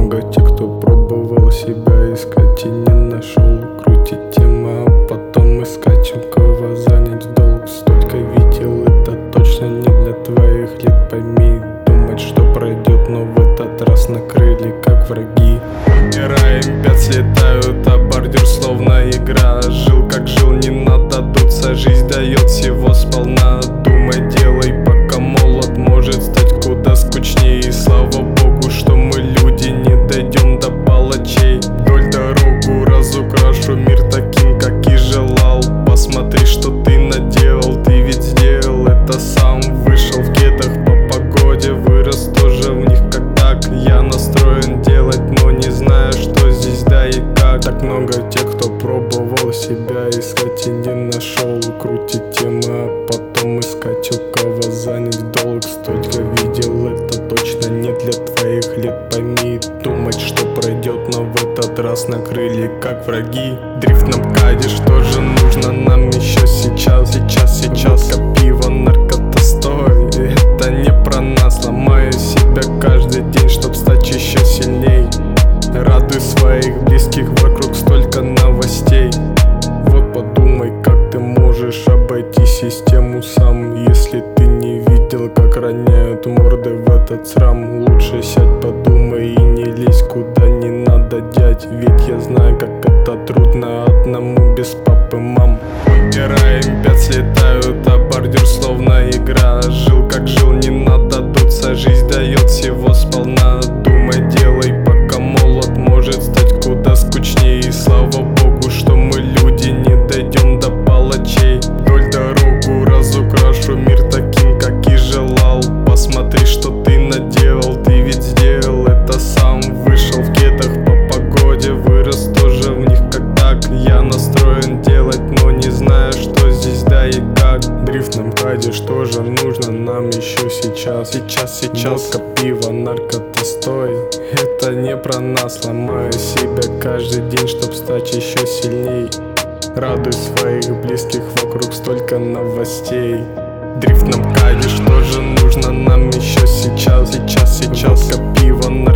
много тех, кто пробовал себя искать и не нашел. Крутить тема, а потом искать у кого занять в долг. Столько видел, это точно не для твоих лет. Пойми, думать, что пройдет, но в этот раз накрыли как враги. Умираем, 5 слетают, а бордюр словно игра. Жил как жил, не надо дуться, жизнь дает всего сполна. Думай, делай, пока молод, может стать куда скучнее. И слава богу, что мы люди, не дойдем до палачей. Вдоль дорогу разукрашу мир таким, как и желал. Посмотри, что ты наделал, ты ведь сделал это сам. Вышел в кедах по погоде, вырос тоже в них как так. Я настроен делать, но не знаю, что здесь да и как. Так много тех, кто пробовал себя искать и не нашел. Крутить темы, а потом искать у кого занять в долг. Столько видел, это точно не для твоих лет. Пойми, думать, что пройдет, но в этот раз накрыли как враги. Дрифт на МКАДе, что же нужно нам еще сейчас? Водка, пиво, наркота, стой. Это не про нас, ломаю себя каждый день, чтоб стать еще сильней. Радуй своих близких, вокруг столько новостей. Вот подумай, как ты можешь обойти систему сам. Если ты не видел, как роняют морды в этот срам, лучше сядь, подумай и не лезь куда не надо, дядь. Ведь я знаю, как это трудно одному без папы, мам. Умираем, 5 слетают, а бордюр словно игра. Жил как жил, не надо дуться, жизнь дает всего сполна. Думай, делай, пока молод, может стать куда скучнее. И слава богу, что мы люди, не дойдем до палачей. Вдоль дорогу разукрашу мир таким, как и желал. Посмотри, что ты наделал, ты ведь сделал это сам. Вышел в кедах по погоде, вырос тоже в них как так. Я настроен делать, но не знаю, что здесь да и как. Дрифт на МКАДе, что же нужно нам еще сейчас? Водка, пиво, наркота, стой. Это не про нас, ломаю себя каждый день, чтоб стать еще сильней. Радуй своих близких, вокруг столько новостей. Дрифт на МКАДе, что же нужно нам еще сейчас? Водка, пиво,